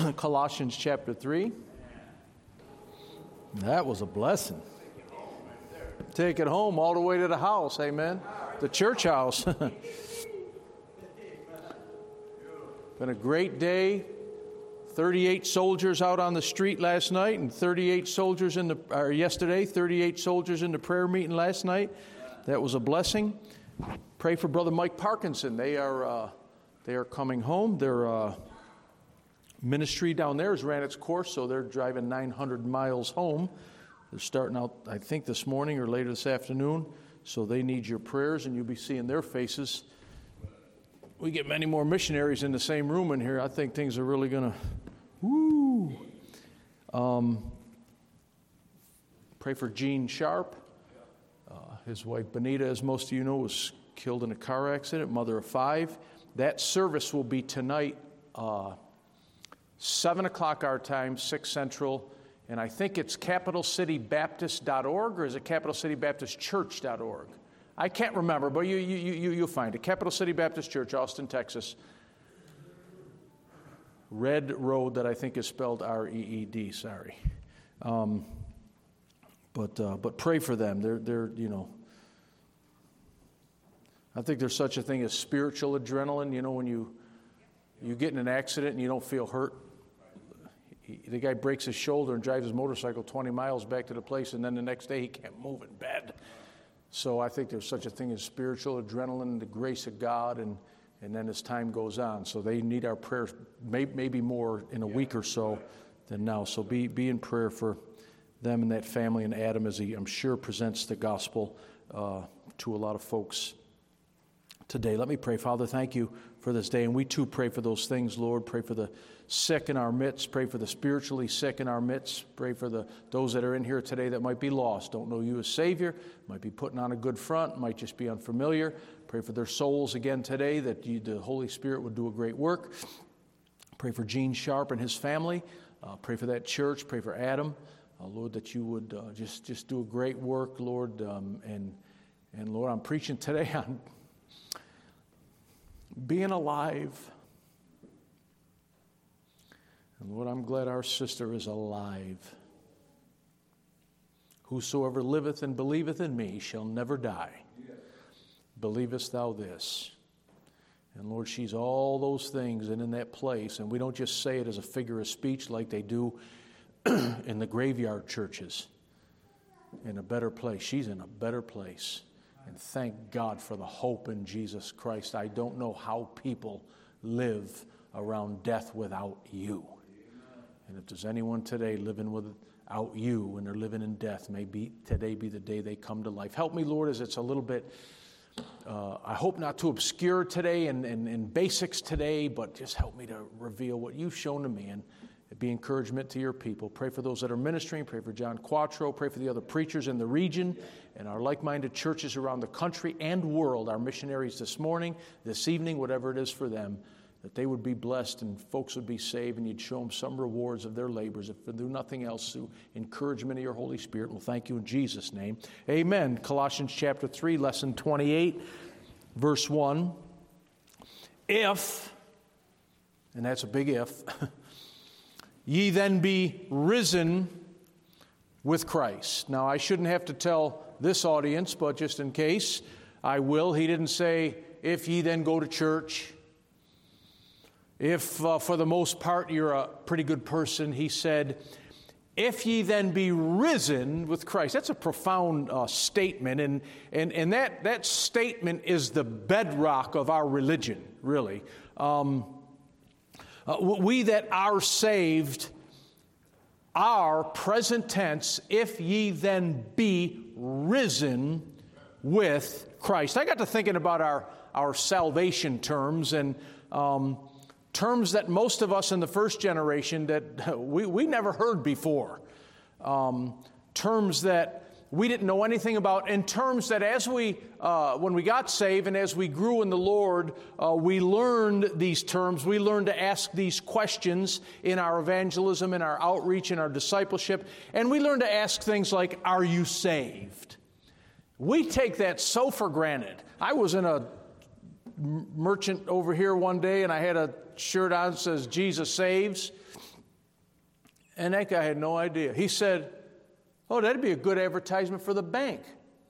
Colossians chapter 3. That was a blessing. Take it home all the way to the house, amen. The church house. Been a great day. 38 soldiers out on the street last night, and 38 soldiers yesterday. 38 soldiers in the prayer meeting last night. That was a blessing. Pray for Brother Mike Parkinson. They are coming home. Their ministry down there has ran its course, so they're driving 900 miles home. They're starting out, I think, this morning or later this afternoon. So they need your prayers, and you'll be seeing their faces. We get many more missionaries in the same room in here. I think things are really going to, pray for Gene Sharp. His wife, Benita, as most of you know, was killed in a car accident, mother of 5. That service will be tonight, 7 o'clock our time, 6 Central. And I think it's capitalcitybaptist.org, or is it capitalcitybaptistchurch.org? I can't remember, but you'll find it. Capital City Baptist Church, Austin, Texas. Red Road, that I think is spelled R-E-E-D, sorry. But pray for them. They're I think there's such a thing as spiritual adrenaline. You know, when you get in an accident and you don't feel hurt. The guy breaks his shoulder and drives his motorcycle 20 miles back to the place, and then the next day he can't move in bed. So I think there's such a thing as spiritual adrenaline, the grace of God, and then as time goes on. So they need our prayers, maybe more in a week or so than now. So be in prayer for them and that family, and Adam, as he, I'm sure, presents the gospel to a lot of folks today. Let me pray. Father, thank you for this day. And we too pray for those things, Lord. Pray for the sick in our midst. Pray for the spiritually sick in our midst. Pray for those that are in here today that might be lost, don't know you as Savior, might be putting on a good front, might just be unfamiliar. Pray for their souls again today, that the Holy Spirit would do a great work. Pray for Gene Sharp and his family. Pray for that church. Pray for Adam. Lord, that you would just do a great work, Lord. And Lord, I'm preaching today on being alive. And Lord, I'm glad our sister is alive. Whosoever liveth and believeth in me shall never die. Yes. Believest thou this? And Lord, she's all those things and in that place. And we don't just say it as a figure of speech like they do in the graveyard churches. In a better place. She's in a better place. And thank God for the hope in Jesus Christ. I don't know how people live around death without you. And if there's anyone today living without you and they're living in death, may today be the day they come to life. Help me, Lord, as it's a little bit, I hope not too obscure today and basics today, but just help me to reveal what you've shown to me and be encouragement to your people. Pray for those that are ministering. Pray for John Quattro. Pray for the other preachers in the region and our like-minded churches around the country and world, our missionaries this morning, this evening, whatever it is for them, that they would be blessed and folks would be saved, and you'd show them some rewards of their labors, if they do nothing else, through encouragement of your Holy Spirit. We'll thank you in Jesus' name. Amen. Colossians chapter 3, lesson 28, verse 1. If, and that's a big if, ye then be risen with Christ. Now, I shouldn't have to tell this audience, but just in case, I will. He didn't say, if ye then go to church. If, for the most part, you're a pretty good person. He said, if ye then be risen with Christ. That's a profound statement, and that statement is the bedrock of our religion, really. We that are saved are, present tense, if ye then be risen with Christ. I got to thinking about our salvation terms, and terms that most of us in the first generation that we never heard before. Terms that we didn't know anything about, and terms that as when we got saved and as we grew in the Lord, we learned these terms. We learned to ask these questions in our evangelism, in our outreach, in our discipleship, and we learned to ask things like, are you saved? We take that so for granted. I was in a merchant over here one day, and I had a shirt on that says Jesus saves. And that guy had no idea. He said, oh, that'd be a good advertisement for the bank.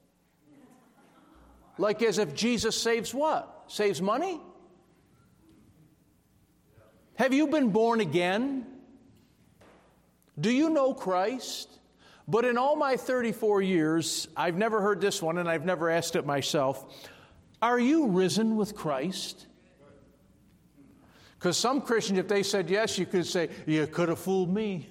Like as if Jesus saves what? Saves money? Have you been born again? Do you know Christ? But in all my 34 years, I've never heard this one, and I've never asked it myself. Are you risen with Christ? Because some Christians, if they said yes, you could say, you could have fooled me.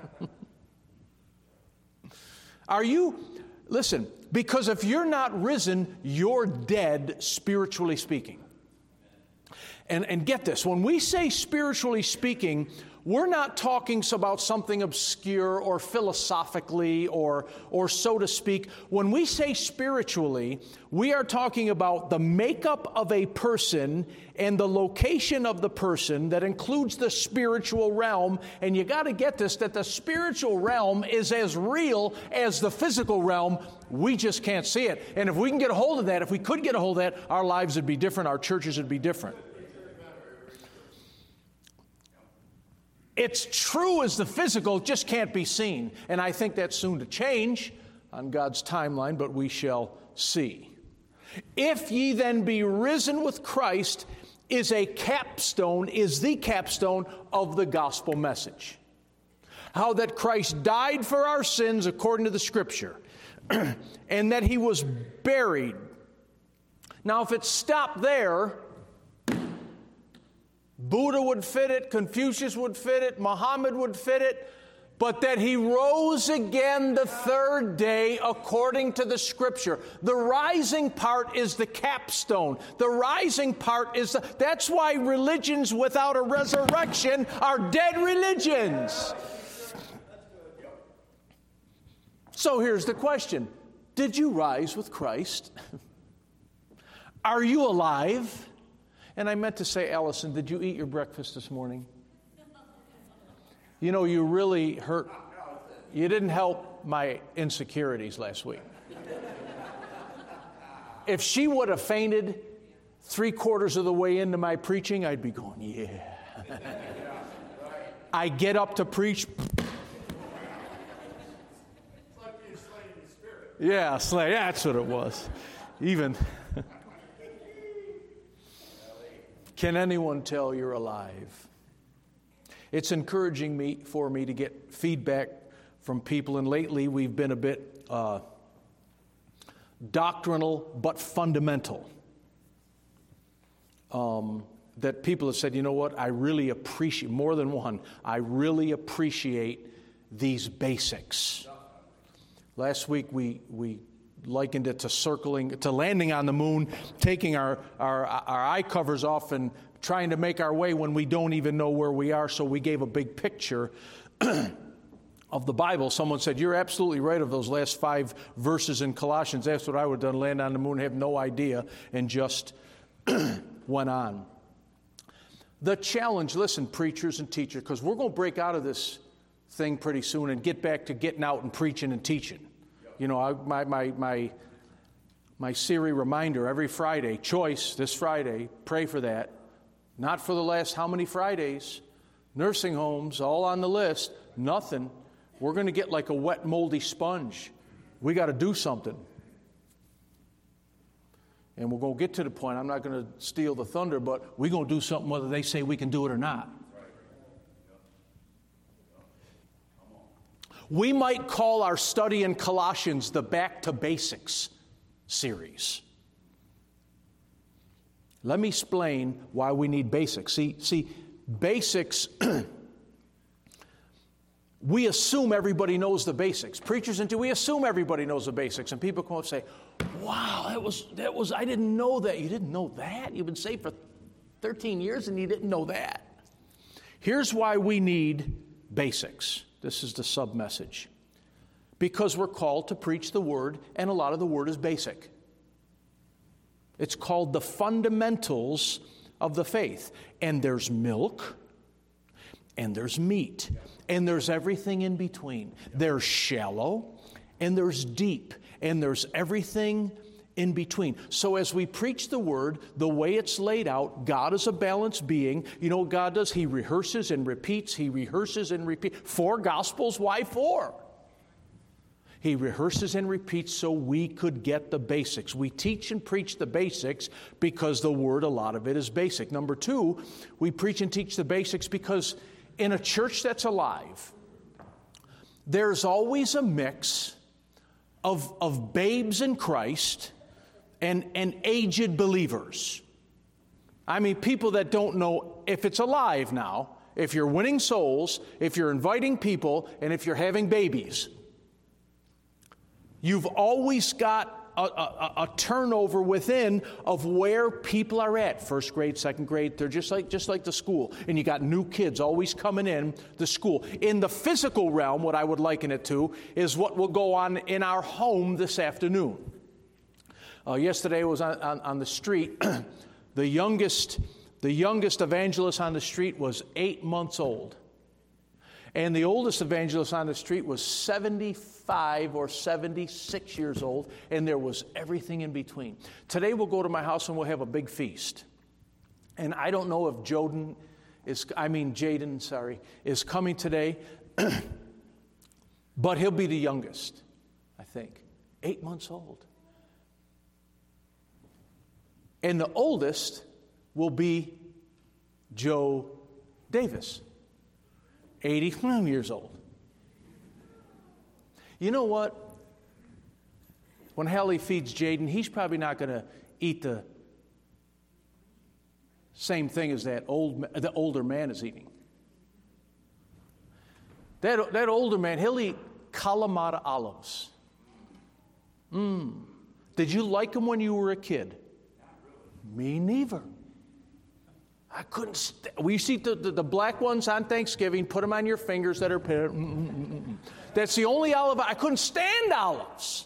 Are you, listen, because if you're not risen, you're dead, spiritually speaking. And get this, when we say spiritually speaking, we're not talking about something obscure or philosophically or so to speak. When we say spiritually, we are talking about the makeup of a person and the location of the person that includes the spiritual realm. And you got to get this, that the spiritual realm is as real as the physical realm. We just can't see it. And if we can get a hold of that, if we could get a hold of that, our lives would be different, our churches would be different. It's true as the physical, just can't be seen. And I think that's soon to change on God's timeline, but we shall see. If ye then be risen with Christ is the capstone of the gospel message. How that Christ died for our sins according to the Scripture, and that he was buried. Now, if it stopped there, Buddha would fit it, Confucius would fit it, Muhammad would fit it, but that he rose again the third day according to the Scripture. The rising part is the capstone. The rising part is that's why religions without a resurrection are dead religions. So here's the question. Did you rise with Christ? Are you alive? And I meant to say, Allison, did you eat your breakfast this morning? You know, you really hurt. You didn't help my insecurities last week. If she would have fainted 3/4 of the way into my preaching, I'd be going, yeah. I get up to preach. Yeah, that's what it was. Even... Can anyone tell you're alive? It's encouraging for me to get feedback from people, and lately we've been a bit doctrinal but fundamental. That people have said, you know what, I really appreciate, more than one, I really appreciate these basics. Last week we likened it to landing on the moon, taking our eye covers off and trying to make our way when we don't even know where we are. So we gave a big picture of the Bible. Someone said, you're absolutely right of those last 5 verses in Colossians. That's what I would have done, land on the moon, have no idea, and just went on. The challenge, listen, preachers and teachers, because we're going to break out of this thing pretty soon and get back to getting out and preaching and teaching. You know, my Siri reminder every Friday, choice this Friday, pray for that. Not for the last how many Fridays. Nursing homes, all on the list, nothing. We're going to get like a wet, moldy sponge. We got to do something. And we're going to get to the point, I'm not going to steal the thunder, but we're going to do something whether they say we can do it or not. We might call our study in Colossians the Back to Basics series. Let me explain why we need basics. See, basics, we assume everybody knows the basics. Preachers we assume everybody knows the basics. And people come up and say, wow, that was, I didn't know that. You didn't know that? You've been saved for 13 years and you didn't know that. Here's why we need basics. This is the sub-message. Because we're called to preach the Word, and a lot of the Word is basic. It's called the fundamentals of the faith. And there's milk, and there's meat, and there's everything in between. There's shallow, and there's deep, and there's everything in between. So as we preach the Word, the way it's laid out, God is a balanced being. You know what God does? He rehearses and repeats. He rehearses and repeats. 4 Gospels, why 4? He rehearses and repeats so we could get the basics. We teach and preach the basics because the Word, a lot of it is basic. Number 2, we preach and teach the basics because in a church that's alive, there's always a mix of babes in Christ and aged believers. I mean, people that don't know if it's alive now, if you're winning souls, if you're inviting people, and if you're having babies. You've always got a turnover within of where people are at. First grade, second grade, they're just like the school. And you got new kids always coming in the school. In the physical realm, what I would liken it to is what will go on in our home this afternoon. Yesterday I was on the street. The youngest evangelist on the street was 8 months old. And the oldest evangelist on the street was 75 or 76 years old, and there was everything in between. Today we'll go to my house and we'll have a big feast. And I don't know if Jaden is coming today, but he'll be the youngest, I think. 8 months old. And the oldest will be Joe Davis, 85 years old. You know what? When Hallie feeds Jaden, he's probably not going to eat the same thing as the older man is eating. That older man, he'll eat Kalamata olives. Did you like them when you were a kid? Me neither. I couldn't we see the black ones on Thanksgiving, put them on your fingers that are That's the only olive. I couldn't stand olives.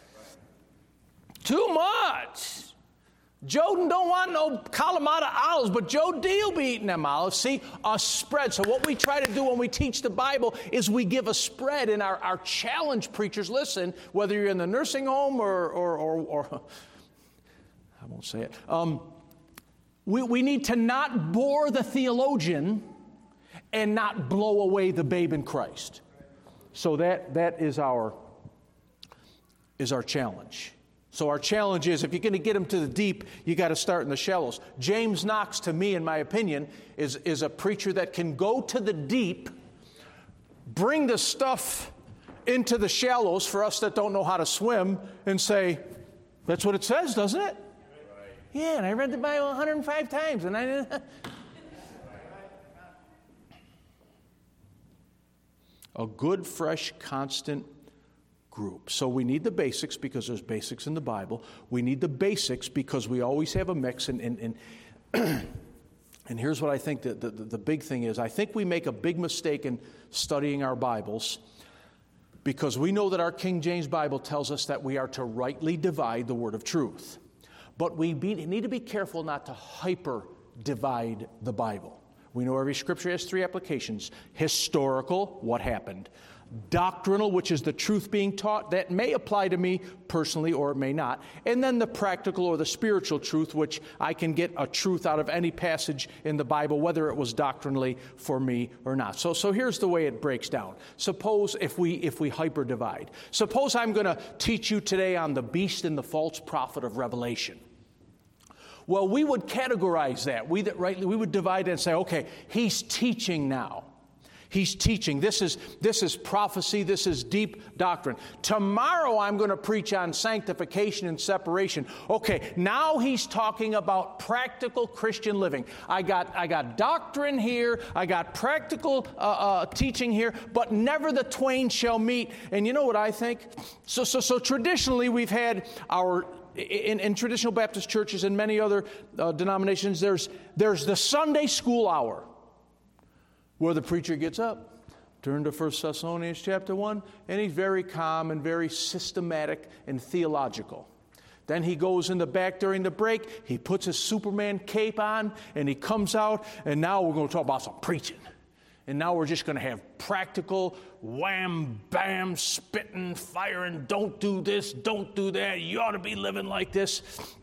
Too much. Joden don't want no Kalamata olives, but Joe D will be eating them olives. See, a spread. So what we try to do when we teach the Bible is we give a spread, and our challenge preachers, listen, whether you're in the nursing home or I won't say it. We need to not bore the theologian and not blow away the babe in Christ. So that is our challenge. So our challenge is, if you're going to get them to the deep, you got to start in the shallows. James Knox, to me, in my opinion, is a preacher that can go to the deep, bring the stuff into the shallows for us that don't know how to swim, and say, that's what it says, doesn't it? Yeah, and I read the Bible 105 times, and I didn't. A good, fresh, constant group. So we need the basics because there's basics in the Bible. We need the basics because we always have a mix. And here's what I think the big thing is. I think we make a big mistake in studying our Bibles because we know that our King James Bible tells us that we are to rightly divide the word of truth. But we need to be careful not to hyper-divide the Bible. We know every scripture has 3 applications. Historical, what happened. Doctrinal, which is the truth being taught. That may apply to me personally or it may not. And then the practical or the spiritual truth, which I can get a truth out of any passage in the Bible, whether it was doctrinally for me or not. So here's the way it breaks down. Suppose if we hyper-divide. Suppose I'm going to teach you today on the beast and the false prophet of Revelation. Well, we would categorize that. We would divide it and say, okay, he's teaching now. He's teaching. This is prophecy. This is deep doctrine. Tomorrow I'm going to preach on sanctification and separation. Okay, now he's talking about practical Christian living. I got doctrine here. I got practical teaching here. But never the twain shall meet. And you know what I think? So traditionally we've had our in traditional Baptist churches and many other denominations. There's the Sunday school hour, where the preacher gets up, turn to 1 Thessalonians chapter 1, and he's very calm and very systematic and theological. Then he goes in the back during the break, he puts his Superman cape on, and he comes out, and now we're going to talk about some preaching. And now we're just going to have practical, wham, bam, spitting, firing, don't do this, don't do that, you ought to be living like this.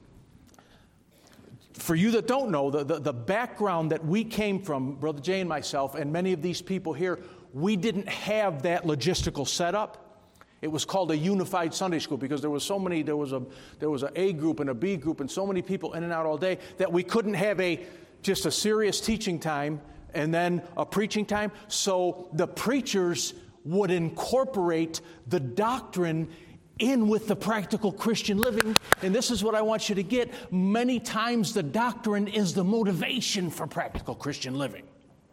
For you that don't know, the background that we came from, Brother Jay and myself, and many of these people here, we didn't have that logistical setup. It was called a unified Sunday school because there was an A group and a B group and so many people in and out all day that we couldn't have just a serious teaching time and then a preaching time. So the preachers would incorporate the doctrine in with the practical Christian living. And this is what I want you to get. Many times the doctrine is the motivation for practical Christian living.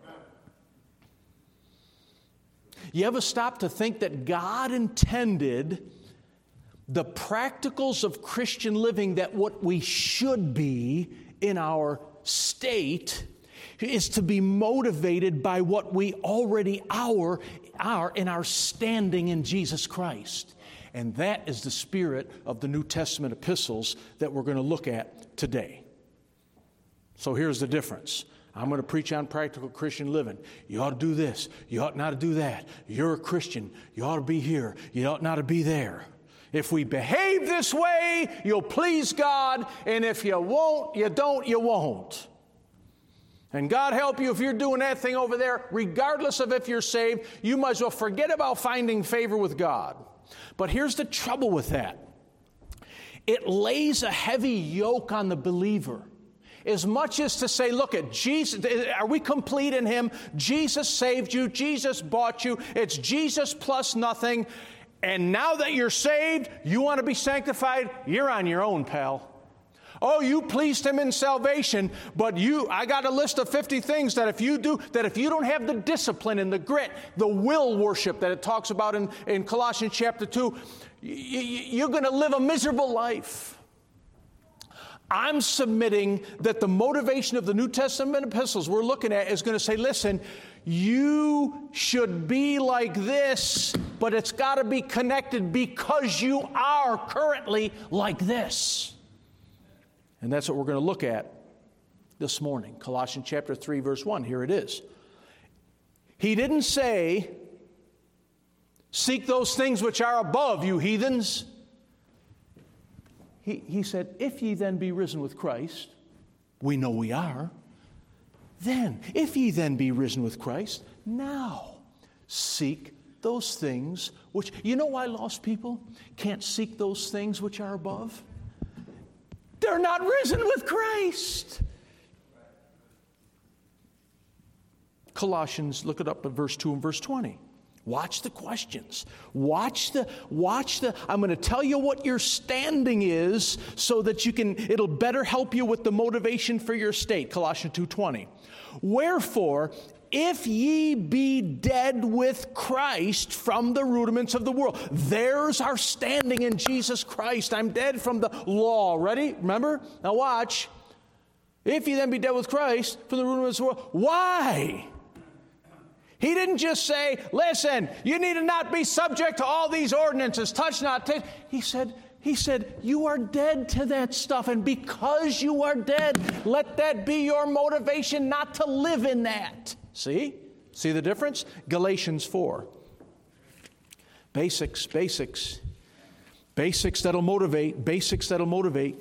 You ever stop to think that God intended the practicals of Christian living, that what we should be in our state is to be motivated by what we already are in our standing in Jesus Christ? And that is the spirit of the New Testament epistles that we're going to look at today. So here's the difference. I'm going to preach on practical Christian living. You ought to do this. You ought not to do that. You're a Christian. You ought to be here. You ought not to be there. If we behave this way, you'll please God. And if you won't, you don't, you won't. And God help you if you're doing that thing over there, regardless of if you're saved, you might as well forget about finding favor with God. But here's the trouble with that. It lays a heavy yoke on the believer. As much as to say, look at Jesus, are we complete in Him? Jesus saved you. Jesus bought you. It's Jesus plus nothing. And now that you're saved, you want to be sanctified? You're on your own, pal. Oh, you pleased Him in salvation, but I got a list of 50 things that if you don't have the discipline and the grit, the will worship that it talks about in Colossians chapter 2, you're going to live a miserable life. I'm submitting that the motivation of the New Testament epistles we're looking at is going to say, listen, you should be like this, but it's got to be connected because you are currently like this. And that's what we're going to look at this morning. Colossians chapter 3, verse 1. Here it is. He didn't say, seek those things which are above, you heathens. He said, if ye then be risen with Christ, we know we are, then, if ye then be risen with Christ, now seek those things which, you know why lost people can't seek those things which are above? They're not risen with Christ. Colossians, look it up at verse 2 and verse 20. Watch the questions. Watch the, I'm going to tell you what your standing is so that it'll better help you with the motivation for your state. Colossians 2:20. Wherefore, if ye be dead with Christ from the rudiments of the world. There's our standing in Jesus Christ. I'm dead from the law. Ready? Remember? Now watch. If ye then be dead with Christ from the rudiments of the world. Why? He didn't just say, listen, you need to not be subject to all these ordinances. Touch not, taste. He said, you are dead to that stuff. And because you are dead, let that be your motivation not to live in that. See? See the difference? Galatians 4. Basics that'll motivate.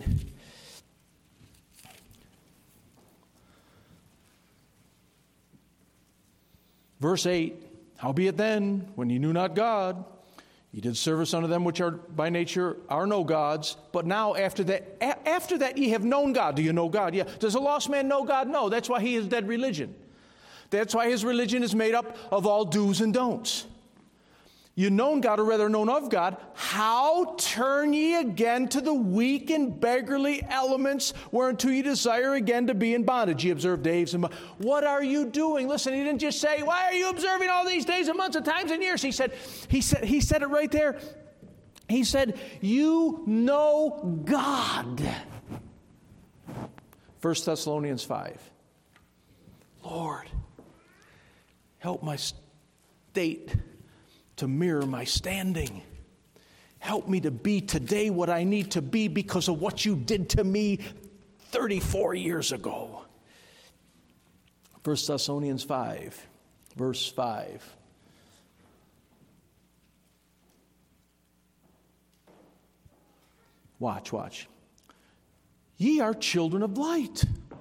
Verse 8, howbeit then, when ye knew not God, ye did service unto them which are by nature are no gods. But now after that ye have known God. Do you know God? Yeah. Does a lost man know God? No. That's why he is dead religion. That's why his religion is made up of all do's and don'ts. You known God, or rather known of God. How turn ye again to the weak and beggarly elements whereunto ye desire again to be in bondage? Ye observe days and months. What are you doing? Listen, he didn't just say, why are you observing all these days and months and times and years? He said it right there. He said, you know God. 1 Thessalonians 5. Lord, help my state to mirror my standing. Help me to be today what I need to be because of what you did to me 34 years ago. 1 Thessalonians 5, verse 5. Watch. Ye are children of light.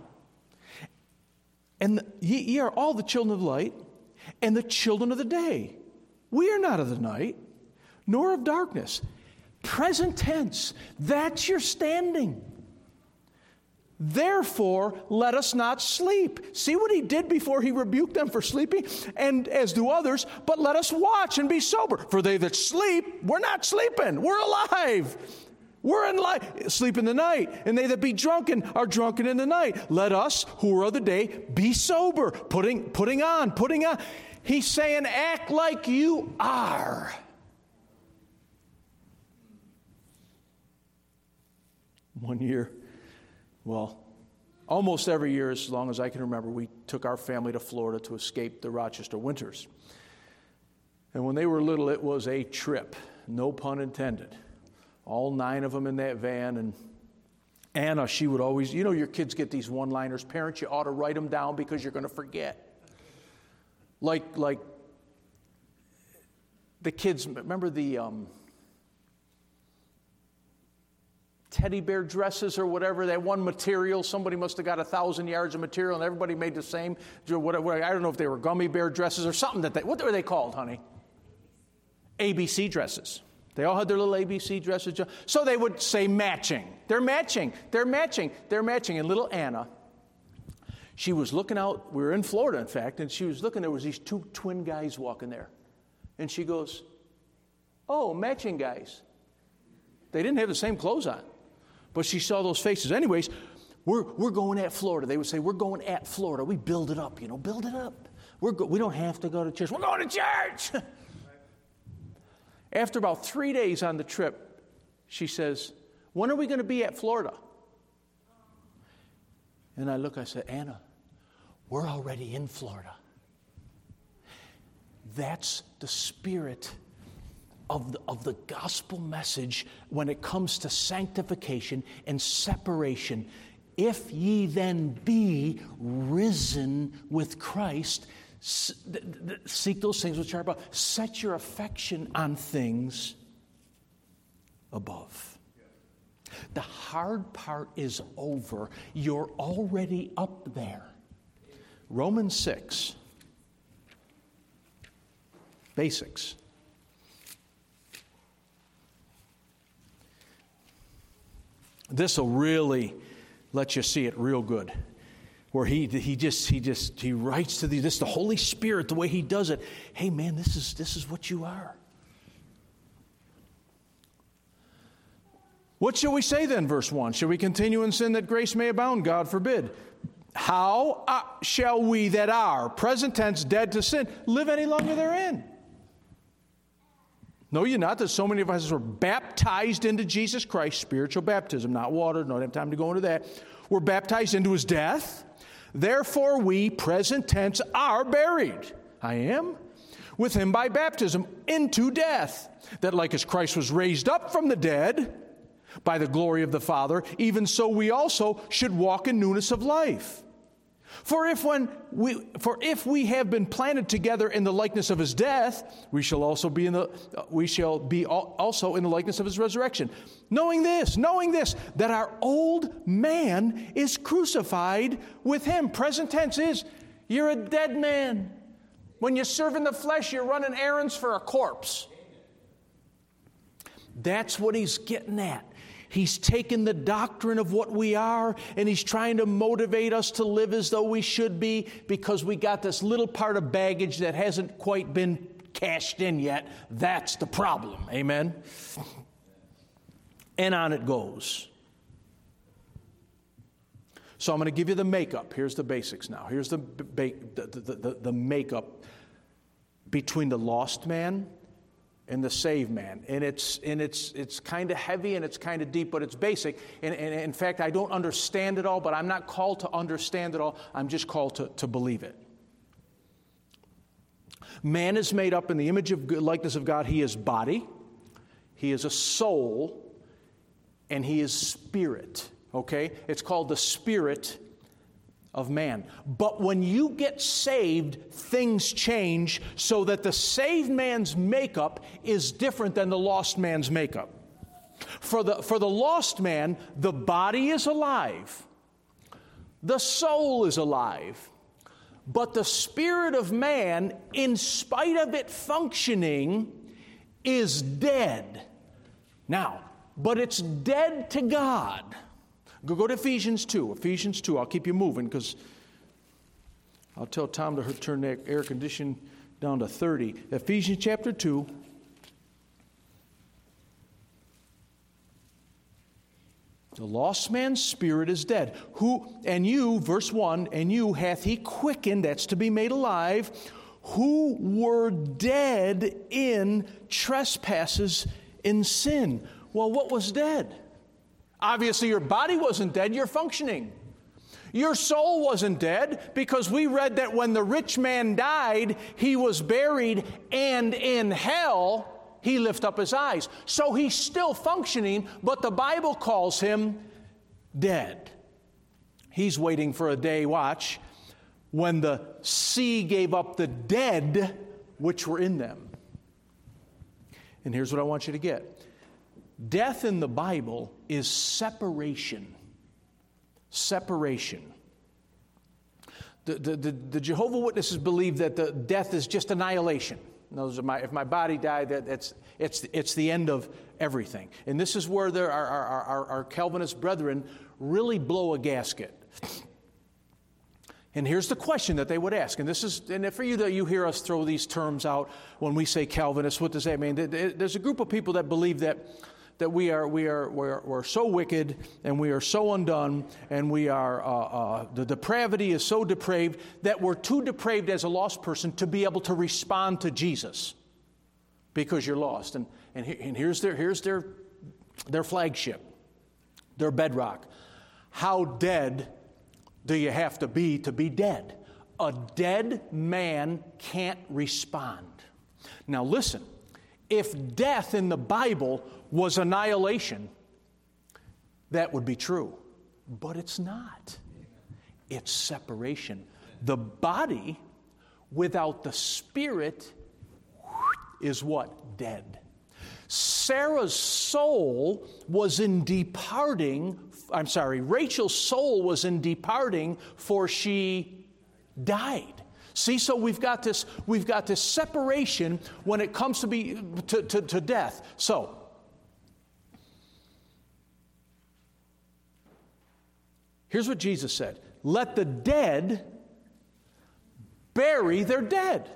And ye are all the children of light and the children of the day. We are not of the night, nor of darkness. Present tense. That's your standing. Therefore, let us not sleep. See what he did before he rebuked them for sleeping? And as do others, but let us watch and be sober. For they that sleep, we're not sleeping. We're alive. We're in life, sleep in the night, and they that be drunken are drunken in the night. Let us, who are of the day, be sober, putting on. He's saying, act like you are. One year, almost every year, as long as I can remember, we took our family to Florida to escape the Rochester winters. And when they were little, it was a trip, no pun intended. All 9 of them in that van, and Anna, she would always, your kids get these one-liners. Parents, you ought to write them down because you're going to forget. Like the kids, remember the teddy bear dresses or whatever, that one material, somebody must have got 1,000 yards of material and everybody made the same, whatever. I don't know if they were gummy bear dresses or something what were they called, honey? ABC dresses. They all had their little ABC dresses. So they would say matching. They're matching. And little Anna, she was looking out. We were in Florida, in fact, and she was looking. There was these 2 twin guys walking there. And she goes, oh, matching guys. They didn't have the same clothes on. But she saw those faces. Anyways, we're going at Florida. They would say, we're going at Florida. We build it up, build it up. We don't have to go to church. We're going to church. After about 3 days on the trip, she says, when are we going to be at Florida? And I said, Anna, we're already in Florida. That's the spirit of the gospel message when it comes to sanctification and separation. If ye then be risen with Christ, seek those things which are above. Set your affection on things above. The hard part is over. You're already up there. Romans 6. Basics. This will really let you see it real good. Where he writes to this, the Holy Spirit, the way he does it. Hey man, this is what you are. What shall we say then, verse 1? Shall we continue in sin that grace may abound? God forbid. How shall we that are, present tense, dead to sin, live any longer therein? Know ye not that so many of us were baptized into Jesus Christ, spiritual baptism, not water, don't have time to go into that. We're baptized into his death. Therefore we, present tense, are buried. I am. With him by baptism into death. That like as Christ was raised up from the dead by the glory of the Father, even so we also should walk in newness of life. For if we have been planted together in the likeness of his death, we shall also be also in the likeness of his resurrection. Knowing this, that our old man is crucified with him. Present tense is, you're a dead man. When you serve in the flesh, you're running errands for a corpse. That's what he's getting at. He's taken the doctrine of what we are, and he's trying to motivate us to live as though we should be, because we got this little part of baggage that hasn't quite been cashed in yet. That's the problem. Amen? And on it goes. So I'm going to give you the makeup. Here's the basics now. Here's the makeup between the lost man and the saved man. And it's kind of heavy and it's kind of deep, but it's basic. And in fact, I don't understand it all, but I'm not called to understand it all. I'm just called to believe it. Man is made up in the image of likeness of God. He is body, he is a soul, and he is spirit. Okay? It's called the spirit of man. But when you get saved, things change so that the saved man's makeup is different than the lost man's makeup. For the lost man, the body is alive. The soul is alive. But the spirit of man, in spite of it functioning, is dead. Now, but it's dead to God. Go to Ephesians 2. Ephesians 2. I'll keep you moving because I'll tell Tom to turn the air conditioning down to 30. Ephesians chapter 2. The lost man's spirit is dead. And you, verse 1, and you hath he quickened, that's to be made alive, who were dead in trespasses in sin. Well, what was dead? Obviously, your body wasn't dead, you're functioning. Your soul wasn't dead because we read that when the rich man died, he was buried, and in hell he lift up his eyes. So he's still functioning, but the Bible calls him dead. He's waiting for a day, watch, when the sea gave up the dead which were in them. And here's what I want you to get. Death in the Bible is separation. Separation. The Jehovah's Witnesses believe that the death is just annihilation. In other words, if my body died, it's the end of everything. And this is where our Calvinist brethren really blow a gasket. And here's the question that they would ask. And for you that you hear us throw these terms out when we say Calvinist, what does that mean? There's a group of people that believe that we're so wicked and we are so undone and the depravity is so depraved that we're too depraved as a lost person to be able to respond to Jesus because you're lost. And here's their flagship, their bedrock. How dead do you have to be dead? A dead man can't respond. Now listen, if death in the Bible was annihilation, that would be true. But it's not. It's separation. The body without the spirit is what? Dead. Sarah's soul was in departing. Rachel's soul was in departing, for she died. See, so we've got this separation when it comes to death. So here's what Jesus said. Let the dead bury their dead.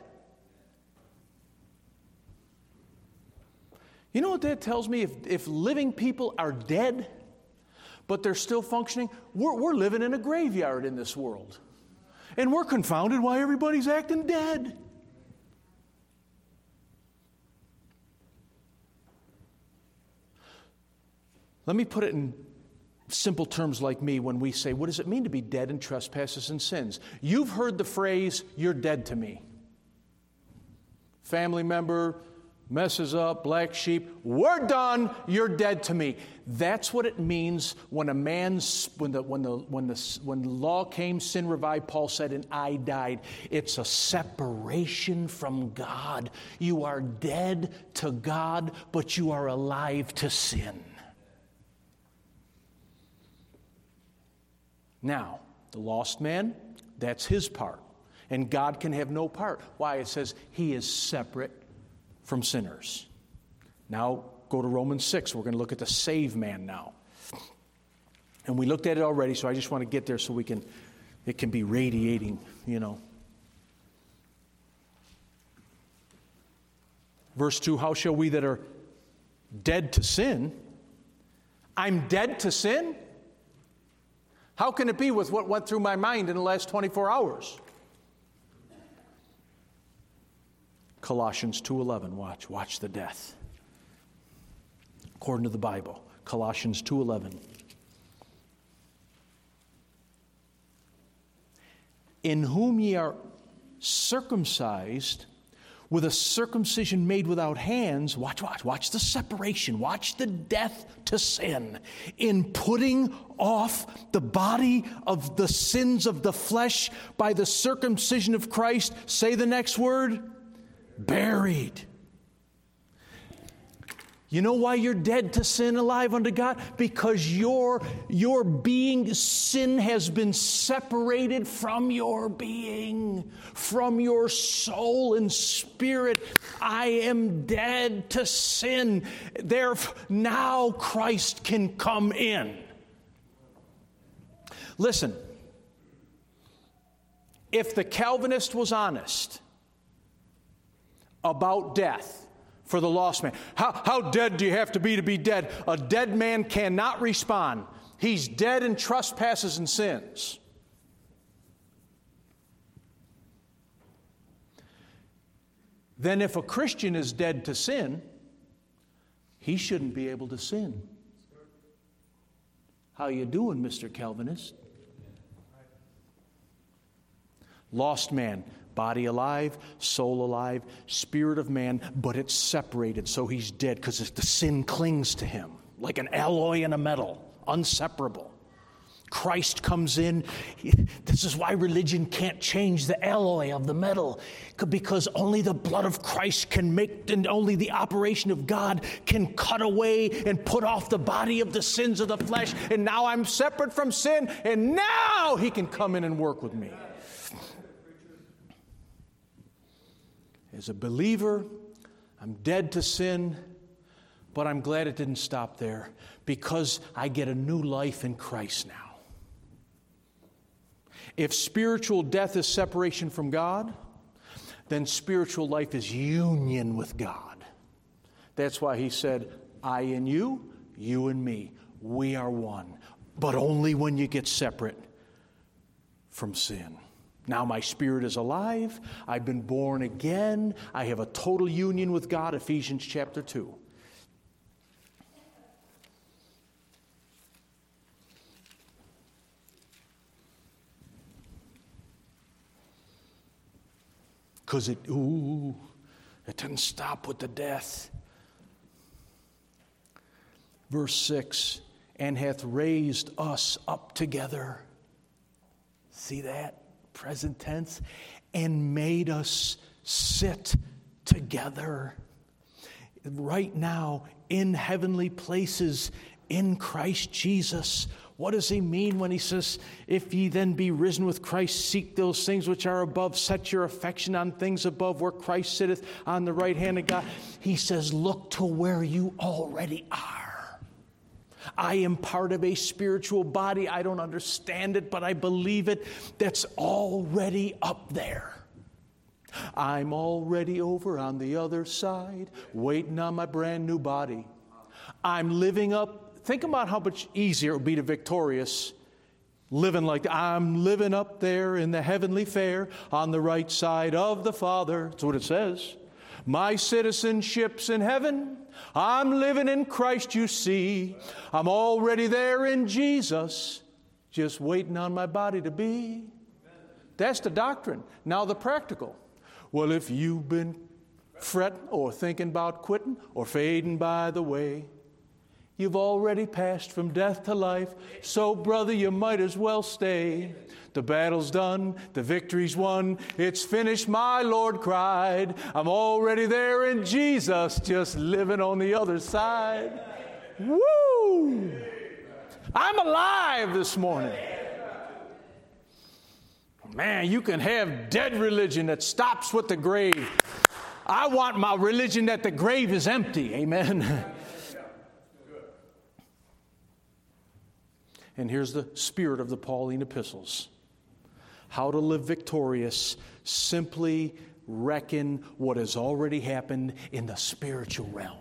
You know what that tells me? If living people are dead, but they're still functioning, we're living in a graveyard in this world. And we're confounded why everybody's acting dead. Let me put it in simple terms like me when we say, what does it mean to be dead in trespasses and sins? You've heard the phrase, you're dead to me. Family member messes up, black sheep, we're done, you're dead to me. That's what it means when the law came, sin revived, Paul said, and I died. It's a separation from God. You are dead to God, but you are alive to sin. Now, the lost man, that's his part. And God can have no part. Why? It says he is separate from sinners. Now, go to Romans 6. We're going to look at the saved man now. And we looked at it already, so I just want to get there so it can be radiating, Verse 2, how shall we that are dead to sin? I'm dead to sin? How can it be with what went through my mind in the last 24 hours? Colossians 2:11. Watch the death. According to the Bible, Colossians 2:11. In whom ye are circumcised with a circumcision made without hands, watch the separation, watch the death to sin, in putting off the body of the sins of the flesh by the circumcision of Christ, say the next word, buried. You know why you're dead to sin, alive unto God? Because your being, sin has been separated from your being, from your soul and spirit. I am dead to sin. Therefore, now Christ can come in. Listen, if the Calvinist was honest about death, for the lost man. How dead do you have to be dead? A dead man cannot respond. He's dead in trespasses and sins. Then if a Christian is dead to sin, he shouldn't be able to sin. How you doing, Mr. Calvinist? Lost man. Body alive, soul alive, spirit of man, but it's separated, so he's dead because the sin clings to him like an alloy in a metal, inseparable. Christ comes in. This is why religion can't change the alloy of the metal, because only the blood of Christ can make, and only the operation of God can cut away and put off the body of the sins of the flesh. And now I'm separate from sin, and now he can come in and work with me. As a believer, I'm dead to sin, but I'm glad it didn't stop there, because I get a new life in Christ now. If spiritual death is separation from God, then spiritual life is union with God. That's why he said, I and you and me, we are one. But only when you get separate from sin. Now my spirit is alive. I've been born again. I have a total union with God, Ephesians chapter 2. Because it didn't stop with the death. Verse 6, and hath raised us up together. See that? Present tense, and made us sit together right now in heavenly places in Christ Jesus. What does he mean when he says, if ye then be risen with Christ, seek those things which are above, set your affection on things above where Christ sitteth on the right hand of God? He says, look to where you already are. I am part of a spiritual body. I don't understand it, but I believe it. That's already up there. I'm already over on the other side, waiting on my brand new body. I'm living up. Think about how much easier it would be to victorious living like that. I'm living up there in the heavenly fair on the right side of the Father. That's what it says. My citizenship's in heaven. I'm living in Christ, you see. I'm already there in Jesus, just waiting on my body to be. That's the doctrine. Now the practical. Well, if you've been fretting or thinking about quitting or fading by the way, you've already passed from death to life. So, brother, you might as well stay. The battle's done. The victory's won. It's finished, my Lord cried. I'm already there in Jesus, just living on the other side. Woo! I'm alive this morning. Man, you can have dead religion that stops with the grave. I want my religion that the grave is empty. Amen. And here's the spirit of the Pauline epistles. How to live victorious. Simply reckon what has already happened in the spiritual realm.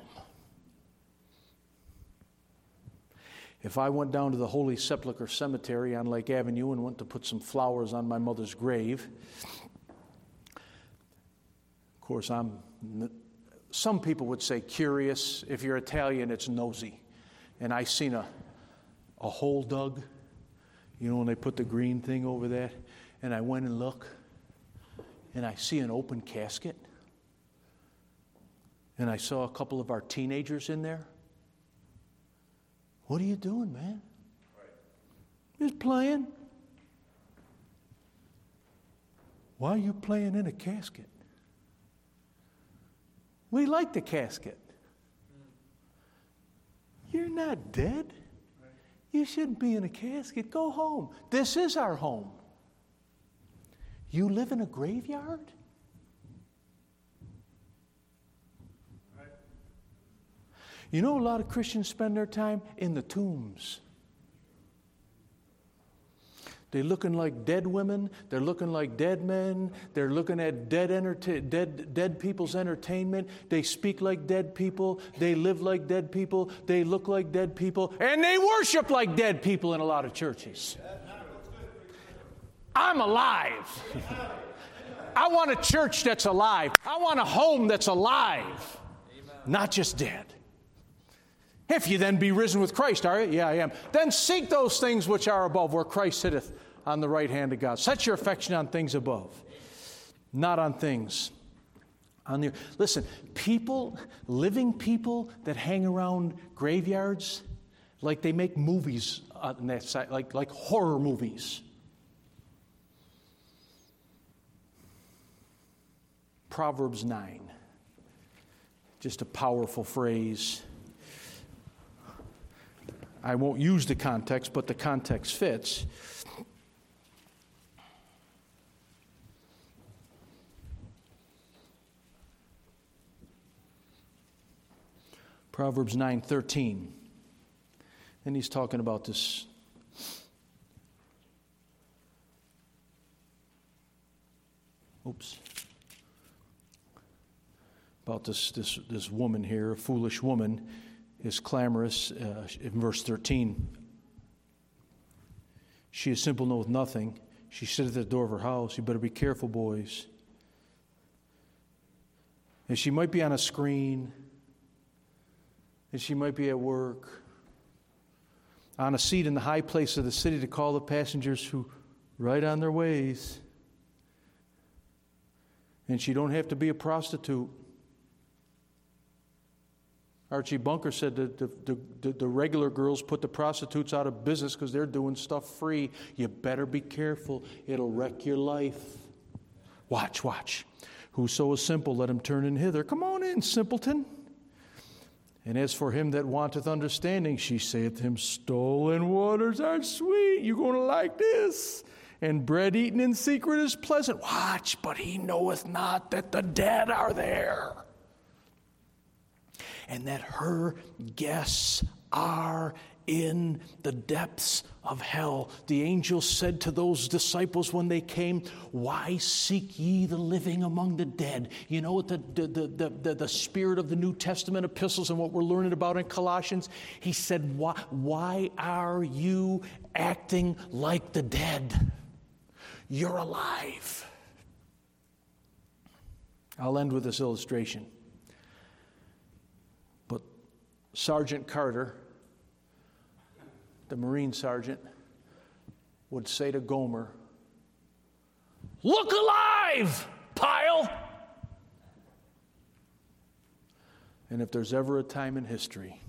If I went down to the Holy Sepulchre Cemetery on Lake Avenue and went to put some flowers on my mother's grave, of course, some people would say curious. If you're Italian, it's nosy. And I seen a hole dug, when they put the green thing over that, and I went and looked, and I see an open casket. And I saw a couple of our teenagers in there. What are you doing, man? Just playing. Why are you playing in a casket? We like the casket. You're not dead. You shouldn't be in a casket. Go home. This is our home. You live in a graveyard? You know, a lot of Christians spend their time in the tombs. They're looking like dead women. They're looking like dead men. They're looking at dead people's entertainment. They speak like dead people. They live like dead people. They look like dead people. And they worship like dead people in a lot of churches. I'm alive. I want a church that's alive. I want a home that's alive, not just dead. If you then be risen with Christ, are you? Yeah, I am. Then seek those things which are above, where Christ sitteth on the right hand of God. Set your affection on things above, not on things on the earth. Listen, living people that hang around graveyards, like they make movies on that side, like horror movies. Proverbs 9. Just a powerful phrase. I won't use the context, but the context fits. Proverbs 9:13. And he's talking about this. About this woman here, a foolish woman, is clamorous in verse 13. She is simple, knoweth nothing. She sitteth at the door of her house. You better be careful, boys. And she might be on a screen. And she might be at work. On a seat in the high place of the city to call the passengers who ride on their ways. And she don't have to be a prostitute. Archie Bunker said that the regular girls put the prostitutes out of business because they're doing stuff free. You better be careful. It'll wreck your life. Watch. Whoso is simple, let him turn in hither. Come on in, simpleton. And as for him that wanteth understanding, she saith to him, stolen waters are sweet. You're going to like this. And bread eaten in secret is pleasant. Watch, but he knoweth not that the dead are there, and that her guests are in the depths of hell. The angel said to those disciples when they came, why seek ye the living among the dead? You know what the spirit of the New Testament epistles and what we're learning about in Colossians? He said, why are you acting like the dead? You're alive. I'll end with this illustration. But Sergeant Carter, the Marine sergeant, would say to Gomer, look alive, pile! And if there's ever a time in history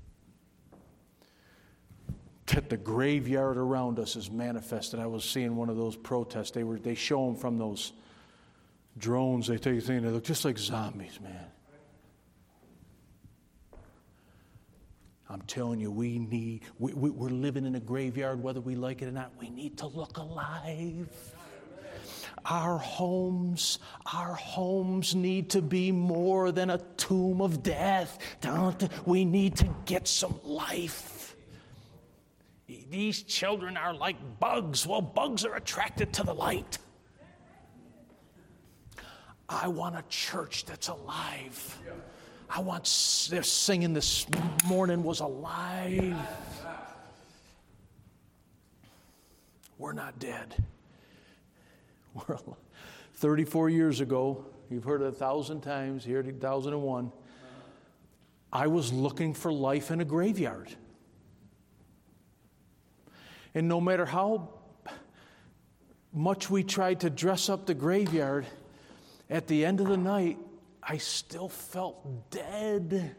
that the graveyard around us is manifested, I was seeing one of those protests. They show them from those drones. They take a thing, they look just like zombies, man. I'm telling you, we're living in a graveyard, whether we like it or not. We need to look alive. Our homes need to be more than a tomb of death. We need to get some life. These children are like bugs. Well, bugs are attracted to the light. I want a church that's alive. I want their singing this morning was alive. We're not dead. We're alive. 34 years ago, you've heard it 1,000 times, here 2001, I was looking for life in a graveyard. And no matter how much we tried to dress up the graveyard, at the end of the night, I still felt dead.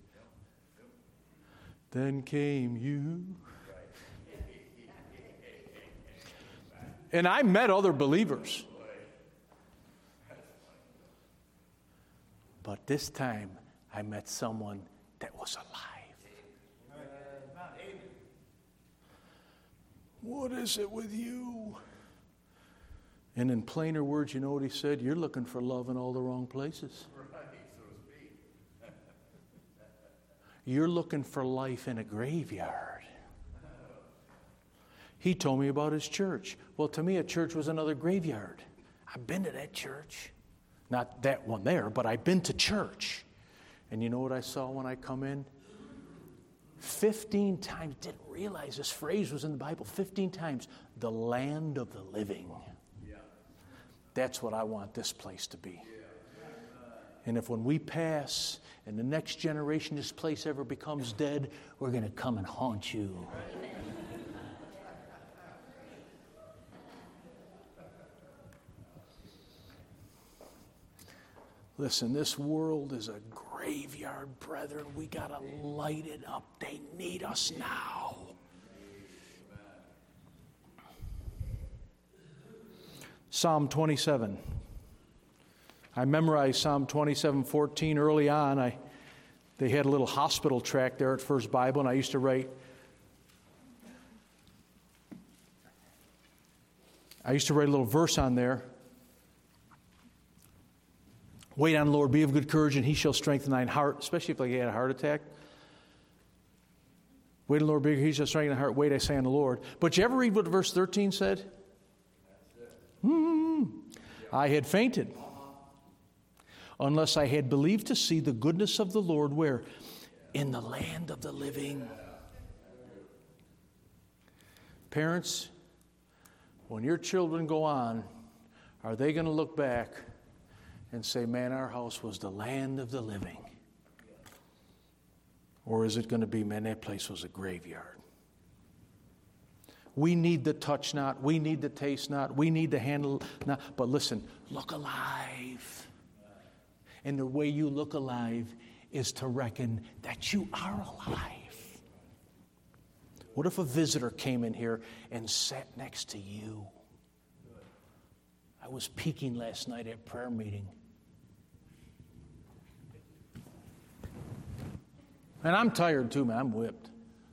Then came you. And I met other believers. But this time, I met someone that was alive. What is it with you? And in plainer words, you know what he said? You're looking for love in all the wrong places. You're looking for life in a graveyard. He told me about his church. Well, to me, a church was another graveyard. I've been to that church. Not that one there, but I've been to church. And you know what I saw when I come in? 15 times, didn't realize this phrase was in the Bible, 15 times, the land of the living. Yeah. That's what I want this place to be. And if when we pass and the next generation this place ever becomes dead, we're going to come and haunt you. Listen, this world is a graveyard, brethren. We got to light it up. They need us now. Psalm 27. I memorized Psalm 27:14 early on. They had a little hospital tract there at First Bible, and I used to write a little verse on there. Wait on the Lord, be of good courage, and he shall strengthen thine heart, especially if you had a heart attack. Wait on the Lord, be of good courage, he shall strengthen thine heart. Wait, I say on the Lord. But you ever read what verse 13 said? I had fainted, unless I had believed to see the goodness of the Lord where? In the land of the living. Parents, when your children go on, are they going to look back and say, man, our house was the land of the living? Or is it going to be, man, that place was a graveyard? We need the touch not. We need the taste not. We need the handle not. But listen, look alive. And the way you look alive is to reckon that you are alive. What if a visitor came in here and sat next to you? I was peeking last night at prayer meeting. And I'm tired too, man. I'm whipped.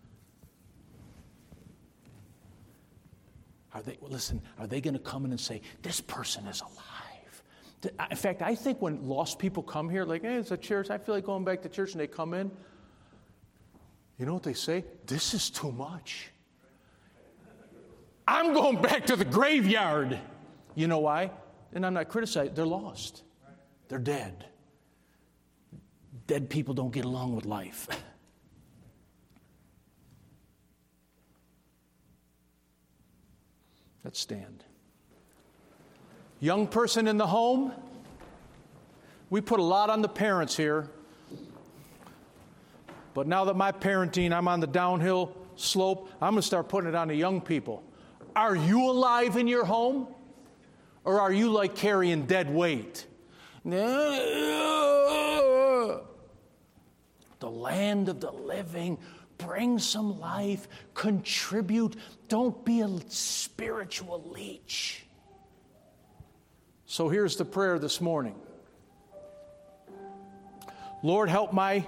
Are they going to come in and say, this person is alive? In fact, I think when lost people come here, like, hey, it's a church, I feel like going back to church, and they come in, you know what they say? This is too much. I'm going back to the graveyard. You know why? And I'm not criticizing. They're lost. They're dead. Dead people don't get along with life. Let's stand. Young person in the home, we put a lot on the parents here. But now that my parenting, I'm on the downhill slope, I'm going to start putting it on the young people. Are you alive in your home? Or are you like carrying dead weight? The land of the living. Bring some life. Contribute. Don't be a spiritual leech. So here's the prayer this morning. Lord, help my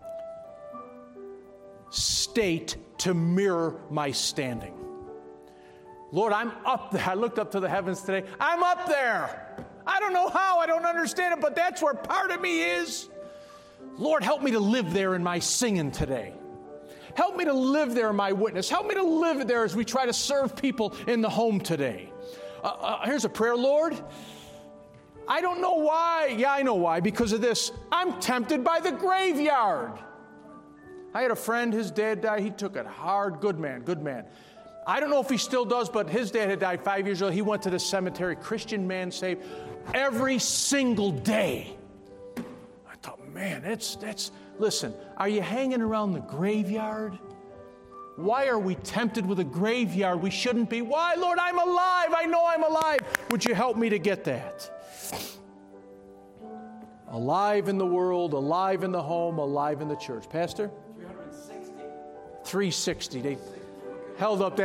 state to mirror my standing. Lord, I'm up there. I looked up to the heavens today. I'm up there. I don't know how. I don't understand it, but that's where part of me is. Lord, help me to live there in my singing today. Help me to live there in my witness. Help me to live there as we try to serve people in the home today. Here's a prayer, Lord. I don't know why. Yeah, I know why. Because of this. I'm tempted by the graveyard. I had a friend, his dad died. He took it hard. Good man. I don't know if he still does, but his dad had died 5 years ago. He went to the cemetery, Christian man saved, every single day. I thought, man, that's listen, are you hanging around the graveyard? Why are we tempted with a graveyard? We shouldn't be. Why, Lord, I'm alive. I know I'm alive. Would you help me to get that? Alive in the world, alive in the home, alive in the church. Pastor? 360. They held up that